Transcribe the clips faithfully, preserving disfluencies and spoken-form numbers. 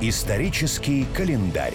Исторический календарь.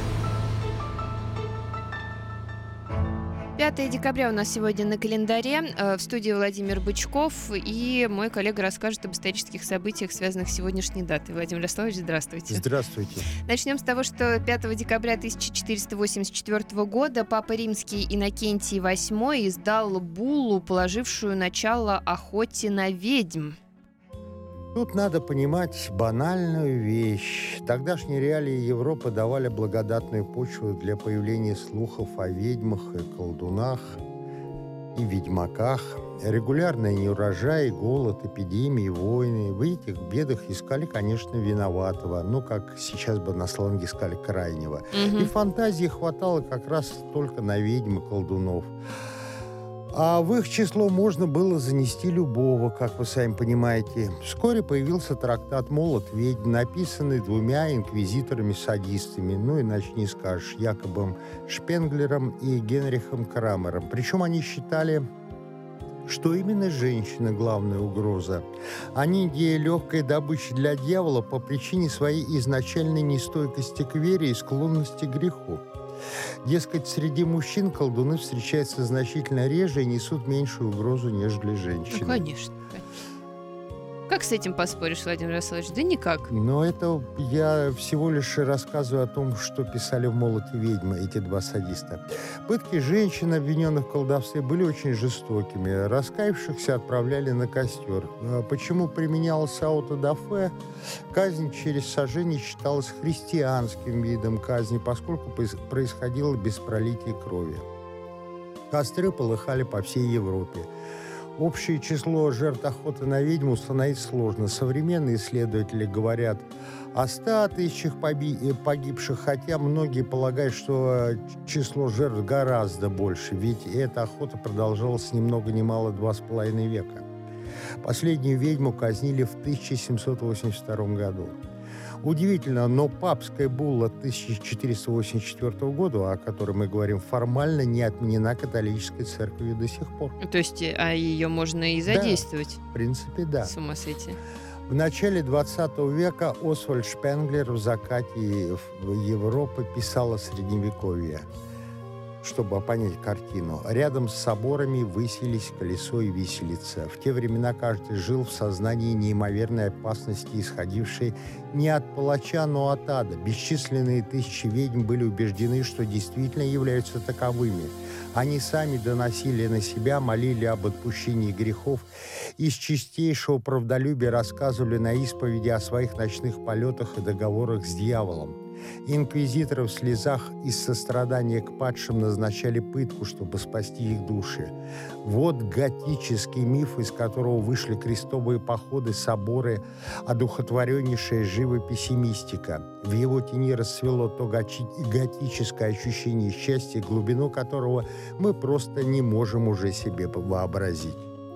пятое декабря у нас сегодня на календаре. В студии Владимир Бычков, и мой коллега расскажет об исторических событиях, связанных с сегодняшней датой. Владимир Ярославович, здравствуйте. Здравствуйте. Начнем с того, что пятого декабря тысяча четыреста восемьдесят четвёртого года Папа Римский Иннокентий восьмой издал буллу, положившую начало охоте на ведьм. Тут надо понимать банальную вещь. Тогдашние реалии Европы давали благодатную почву для появления слухов о ведьмах и колдунах, и ведьмаках. Регулярные неурожаи, голод, эпидемии, войны. В этих бедах искали, конечно, виноватого. Ну, как сейчас бы на сленге сказали, крайнего. Угу. И фантазии хватало как раз только на ведьм и колдунов. А в их число можно было занести любого, как вы сами понимаете. Вскоре появился трактат «Молот ведьм», написанный двумя инквизиторами-садистами, ну иначе не скажешь, Якобом Шпенглером и Генрихом Крамером. Причем они считали, что именно женщина – главная угроза, а не идея легкой добычи для дьявола по причине своей изначальной нестойкости к вере и склонности к греху. Дескать, среди мужчин колдуны встречаются значительно реже и несут меньшую угрозу, нежели женщины. Ну, конечно, конечно. Как с этим поспоришь, Владимир Ярославович? Да никак. Но это я всего лишь рассказываю о том, что писали в «Молоте ведьмы» эти два садиста. Пытки женщин, обвиненных в колдовстве, были очень жестокими. Раскаявшихся отправляли на костер. Почему применялось аутодафе? Казнь через сожжение считалась христианским видом казни, поскольку происходило без пролития крови. Костры полыхали по всей Европе. Общее число жертв охоты на ведьму установить сложно. Современные исследователи говорят о ста тысячах погибших, хотя многие полагают, что число жертв гораздо больше, ведь эта охота продолжалась ни много ни мало два с половиной века. Последнюю ведьму казнили в тысяча семьсот восемьдесят втором году. Удивительно, но папская булла тысяча четыреста восемьдесят четвёртого года, о которой мы говорим, формально не отменена католической церковью до сих пор. То есть, а ее можно и задействовать? Да, в принципе, да. С ума сойти. В начале двадцатого века Освальд Шпенглер в «Закате Европы» писал о Средневековье, чтобы понять картину. Рядом с соборами высились колесо и виселица. В те времена каждый жил в сознании неимоверной опасности, исходившей не от палача, но от ада. Бесчисленные тысячи ведьм были убеждены, что действительно являются таковыми. Они сами доносили на себя, молили об отпущении грехов, из чистейшего правдолюбия рассказывали на исповеди о своих ночных полетах и договорах с дьяволом. Инквизиторы в слезах из сострадания к падшим назначали пытку, чтобы спасти их души. Вот готический миф, из которого вышли крестовые походы, соборы, одухотвореннейшая живопись и мистика. В его тени расцвело то готическое ощущение счастья, глубину которого мы просто не можем уже себе вообразить.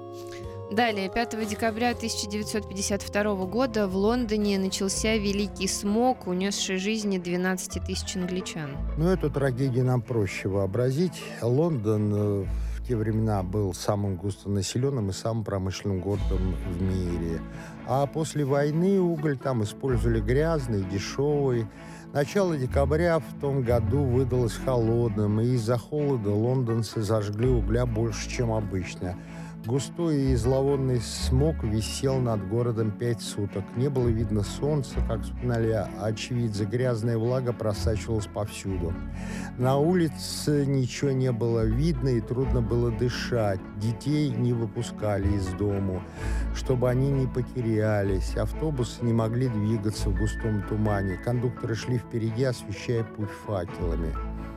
Далее, пятого декабря тысяча девятьсот пятьдесят второго года в Лондоне начался Великий смог, унесший жизни двенадцати тысяч англичан. Ну, эту трагедию нам проще вообразить. Лондон в те времена был самым густонаселенным и самым промышленным городом в мире. А после войны уголь там использовали грязный, дешевый. Начало декабря в том году выдалось холодным, и из-за холода лондонцы зажгли угля больше, чем обычно. Густой и зловонный смог висел над городом пять суток. Не было видно солнца, как вспоминали очевидцы. Грязная влага просачивалась повсюду. На улице ничего не было видно, и трудно было дышать. Детей не выпускали из дому, чтобы они не потерялись. Автобусы не могли двигаться в густом тумане. Кондукторы шли впереди, освещая путь факелами.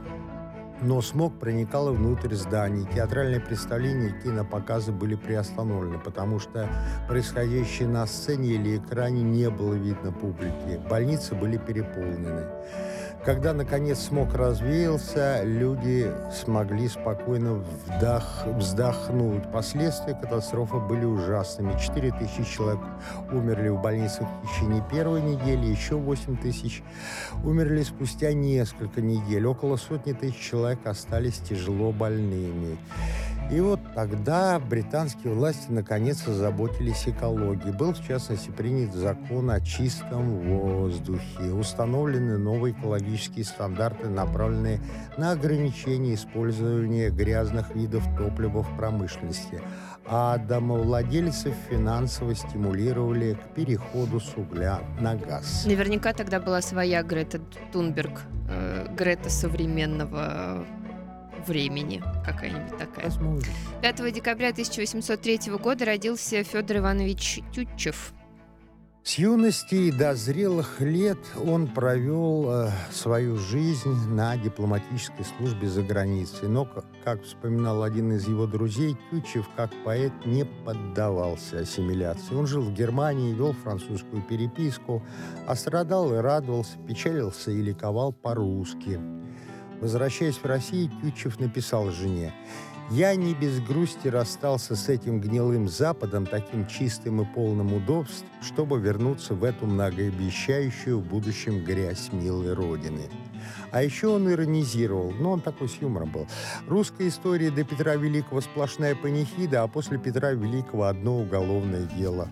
Но смог проникал и внутрь зданий. Театральные представления и кинопоказы были приостановлены, потому что происходящее на сцене или экране не было видно публики. Больницы были переполнены. Когда, наконец, смог развеялся, люди смогли спокойно вдох, вздохнуть. Последствия катастрофы были ужасными. Четыре тысячи человек умерли в больницах в течение первой недели, еще восемь тысяч умерли спустя несколько недель. Около сотни тысяч человек остались тяжело больными. И вот тогда британские власти наконец озаботились экологией. Был, в частности, принят закон о чистом воздухе. Установлены новые экологические стандарты, направленные на ограничение использования грязных видов топлива в промышленности. А домовладельцев финансово стимулировали к переходу с угля на газ. Наверняка тогда была своя Грета Тунберг, э, Грета современного времени, какая-нибудь такая. Возможно. пятого декабря тысяча восемьсот третьего года родился Федор Иванович Тютчев. С юности до зрелых лет он провел э, свою жизнь на дипломатической службе за границей. Но, как, как вспоминал один из его друзей, Тютчев, как поэт, не поддавался ассимиляции. Он жил в Германии, вел французскую переписку, а страдал и радовался, печалился и ликовал по-русски. Возвращаясь в Россию, Тютчев написал жене: «Я не без грусти расстался с этим гнилым Западом, таким чистым и полным удобств, чтобы вернуться в эту многообещающую в будущем грязь милой Родины». А еще он иронизировал, но он такой с юмором был. Русская история до Петра Великого сплошная панихида, а после Петра Великого одно уголовное дело.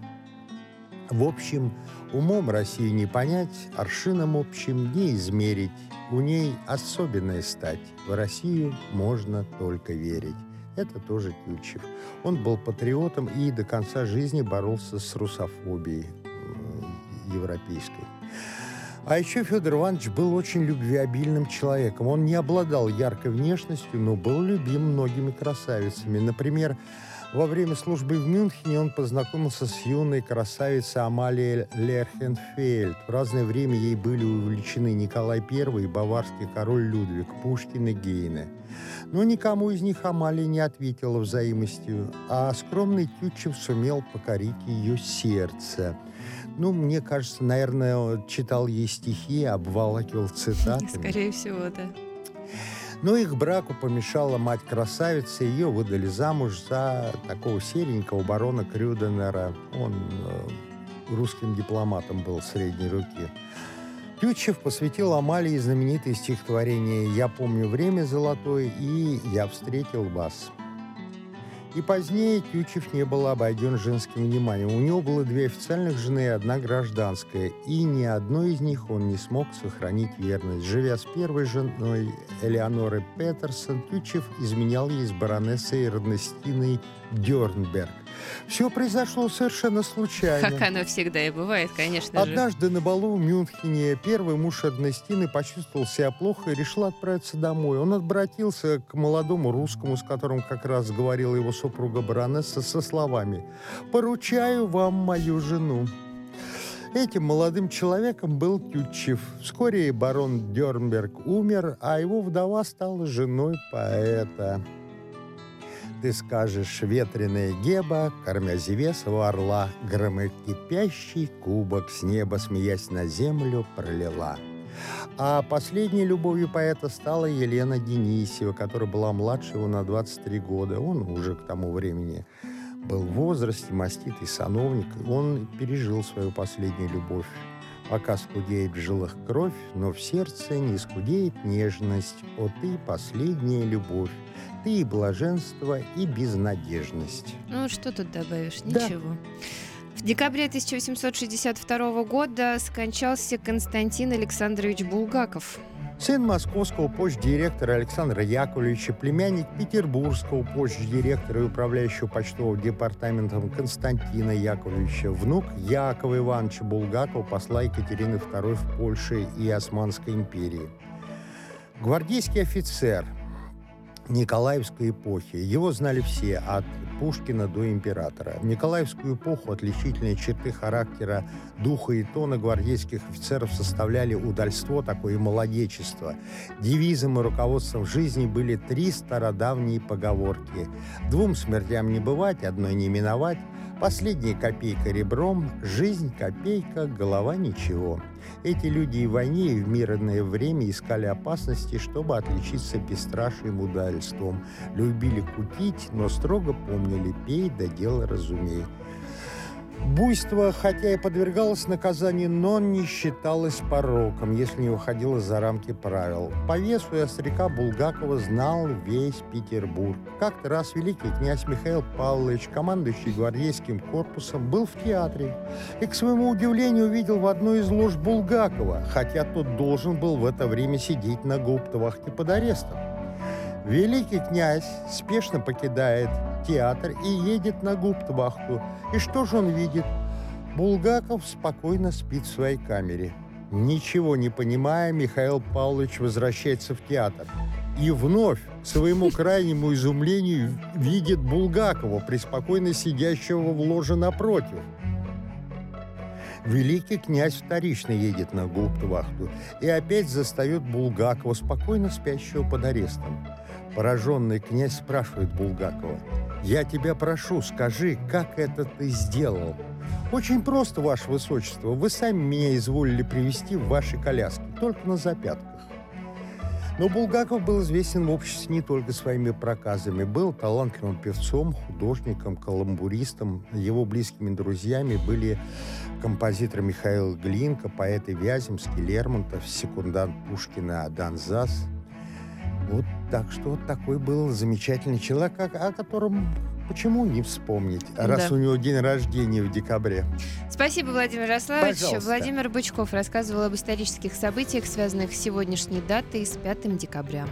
В общем, умом Россию не понять, аршином общим не измерить. У ней особенная стать. В Россию можно только верить. Это тоже Тютчев. Он был патриотом и до конца жизни боролся с русофобией э, европейской. А еще Федор Иванович был очень любвеобильным человеком. Он не обладал яркой внешностью, но был любим многими красавицами. Например, во время службы в Мюнхене он познакомился с юной красавицей Амалией Лерхенфельд. В разное время ей были увлечены Николай Первый и баварский король Людвиг, Пушкин и Гейне. Но никому из них Амалия не ответила взаимностью, а скромный Тютчев сумел покорить ее сердце. Ну, мне кажется, наверное, читал ей стихи, обволакивал цитатами. Скорее всего, да. Но их браку помешала мать красавицы, ее выдали замуж за такого серенького барона Крюденера. Он э, русским дипломатом был средней руки. Тютчев посвятил Амалии знаменитые стихотворения «Я помню время золотое» и «Я встретил вас». И позднее Тютчев не был обойден женским вниманием. У него было две официальных жены и одна гражданская. И ни одной из них он не смог сохранить верность. Живя с первой женой Элеонорой Петерсон, Тютчев изменял ей с баронессой Эрнестиной Дёрнберг. Все произошло совершенно случайно. Как оно всегда и бывает, конечно же. Однажды на балу в Мюнхене первый муж Эрнестины почувствовал себя плохо и решил отправиться домой. Он обратился к молодому русскому, с которым как раз говорила его супруга баронесса, со словами: «Поручаю вам мою жену». Этим молодым человеком был Тютчев. Вскоре барон Дёрнберг умер, а его вдова стала женой поэта. Ты скажешь: ветреная Геба, кормя Зевесова орла, громокипящий кубок с неба, смеясь, на землю пролила. А последней любовью поэта стала Елена Денисьева, которая была младше его на двадцать три года. Он уже к тому времени был в возрасте, маститый сановник. Он пережил свою последнюю любовь. Пока скудеет в жилах кровь, но в сердце не скудеет нежность. О, ты последняя любовь, ты и блаженство, и безнадежность. Ну, что тут добавишь? Да. Ничего. В декабре тысяча восемьсот шестьдесят второго года скончался Константин Александрович Булгаков. Сын московского почт-директора Александра Яковлевича, племянник петербургского почт-директора и управляющего почтовым департаментом Константина Яковлевича, внук Якова Ивановича Булгакова, посла Екатерины второй в Польше и Османской империи. Гвардейский офицер Николаевской эпохи. Его знали все, от Пушкина до императора. В Николаевскую эпоху отличительные черты характера, духа и тона гвардейских офицеров составляли удальство, такое молодечество. Девизом и руководством жизни были три стародавние поговорки: «Двум смертям не бывать, одной не миновать», «Последняя копейка ребром», «Жизнь копейка, голова ничего». Эти люди и в войне, и в мирное время искали опасности, чтобы отличиться бесстрашием и удальством. Любили кутить, но строго помнили: пей да дело разумей. Буйство, хотя и подвергалось наказанию, но не считалось пороком, если не выходило за рамки правил. По весу и остряка Булгакова знал весь Петербург. Как-то раз великий князь Михаил Павлович, командующий гвардейским корпусом, был в театре и, к своему удивлению, увидел в одной из лож Булгакова, хотя тот должен был в это время сидеть на гауптвахте под арестом. Великий князь спешно покидает театр и едет на гауптвахту. И что же он видит? Булгаков спокойно спит в своей камере. Ничего не понимая, Михаил Павлович возвращается в театр. И вновь, к своему крайнему изумлению, видит Булгакова, преспокойно сидящего в ложе напротив. Великий князь вторично едет на гауптвахту и опять застает Булгакова, спокойно спящего под арестом. Пораженный князь спрашивает Булгакова: «Я тебя прошу, скажи, как это ты сделал?» «Очень просто, ваше высочество. Вы сами меня изволили привести в вашей коляске, только на запятках». Но Булгаков был известен в обществе не только своими проказами. Был талантливым певцом, художником, каламбуристом. Его близкими друзьями были композитор Михаил Глинка, поэты Вяземский, Лермонтов, секундант Пушкина Донзас. Вот так что вот такой был замечательный человек, о, о котором почему не вспомнить, раз да. у него день рождения в декабре. Спасибо, Владимир Ярославович. Пожалуйста. Владимир Бычков рассказывал об исторических событиях, связанных с сегодняшней датой, с пятым декабря.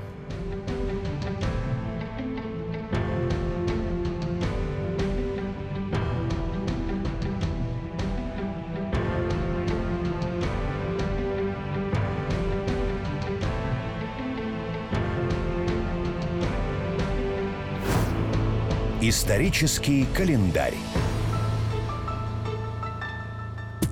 Исторический календарь.